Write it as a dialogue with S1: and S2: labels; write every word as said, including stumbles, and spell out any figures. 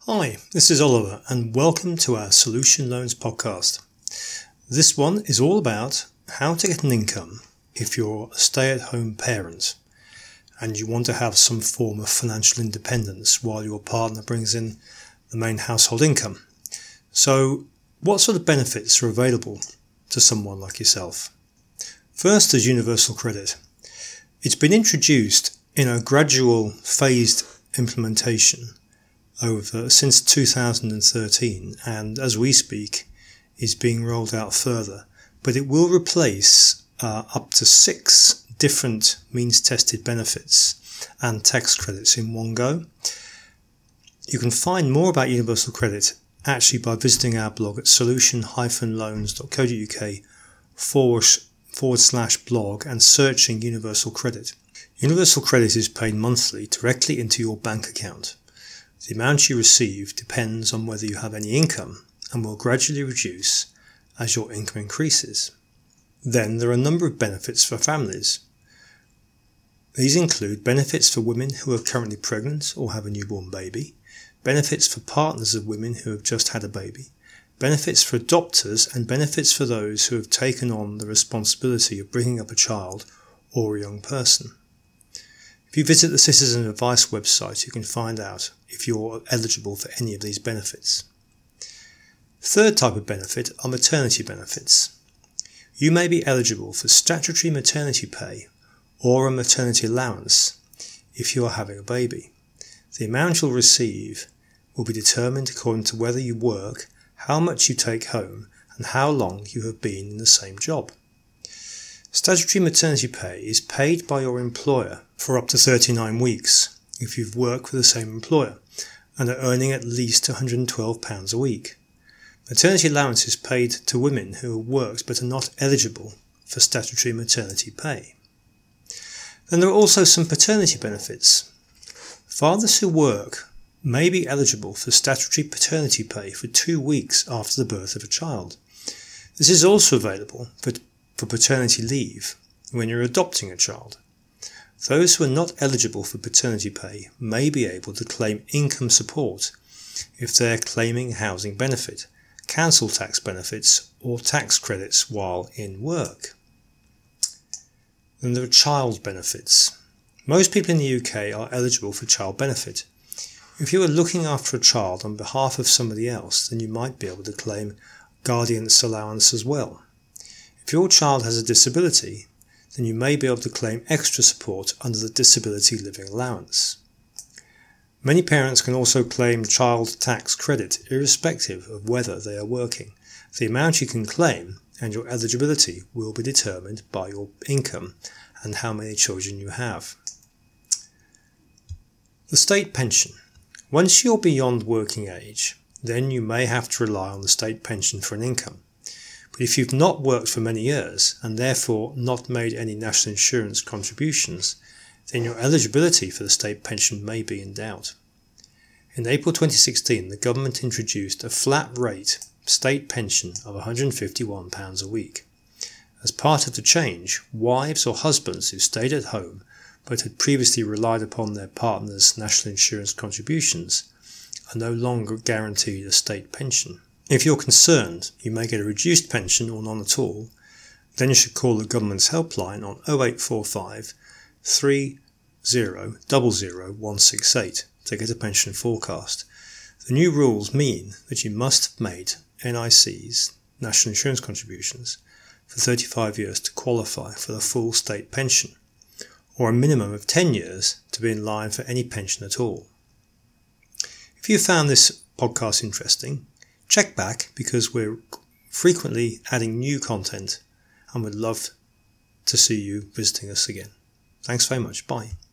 S1: Hi, this is Oliver and welcome to our Solution Loans podcast. This one is all about how to get an income if you're a stay-at-home parent and you want to have some form of financial independence while your partner brings in the main household income. So, what sort of benefits are available to someone like yourself? First is universal credit. It's been introduced in a gradual phased implementation over since two thousand thirteen, and as we speak is being rolled out further, but it will replace uh, up to six different means tested benefits and tax credits in one go. You can find more about universal credit actually by visiting our blog at solution dash loans dot co dot uk forward, forward slash blog and searching universal credit. Universal credit is paid monthly directly into your bank account. The amount you receive depends on whether you have any income and will gradually reduce as your income increases. Then there are a number of benefits for families. These include benefits for women who are currently pregnant or have a newborn baby, benefits for partners of women who have just had a baby, benefits for adopters, and benefits for those who have taken on the responsibility of bringing up a child or a young person. If you visit the Citizen Advice website, you can find out if you're eligible for any of these benefits. Third type of benefit are maternity benefits. You may be eligible for statutory maternity pay or a maternity allowance if you are having a baby. The amount you'll receive will be determined according to whether you work, how much you take home, and how long you have been in the same job. Statutory maternity pay is paid by your employer for up to thirty-nine weeks if you've worked with the same employer and are earning at least one hundred twelve pounds a week. Maternity allowance is paid to women who have worked but are not eligible for statutory maternity pay. Then there are also some paternity benefits. Fathers who work may be eligible for statutory paternity pay for two weeks after the birth of a child. This is also available for for paternity leave when you're adopting a child. Those who are not eligible for paternity pay may be able to claim income support if they're claiming housing benefit, council tax benefits, or tax credits while in work. Then there are child benefits. Most people in the U K are eligible for child benefit. If you are looking after a child on behalf of somebody else, then you might be able to claim guardian's allowance as well. If your child has a disability, then you may be able to claim extra support under the Disability Living Allowance. Many parents can also claim child tax credit irrespective of whether they are working. The amount you can claim and your eligibility will be determined by your income and how many children you have. The state pension. Once you're beyond working age, then you may have to rely on the state pension for an income. But if you've not worked for many years and therefore not made any national insurance contributions, then your eligibility for the state pension may be in doubt. In April twenty sixteen, the government introduced a flat rate state pension of one hundred fifty-one pounds a week. As part of the change, wives or husbands who stayed at home but had previously relied upon their partner's national insurance contributions are no longer guaranteed a state pension. If you're concerned you may get a reduced pension or none at all, then you should call the government's helpline on oh eight four five, three zero zero zero one six eight to get a pension forecast. The new rules mean that you must have made N I C's, national insurance contributions, for thirty-five years to qualify for the full state pension, or a minimum of ten years to be in line for any pension at all. If you found this podcast interesting, check back because we're frequently adding new content and would love to see you visiting us again. Thanks very much. Bye.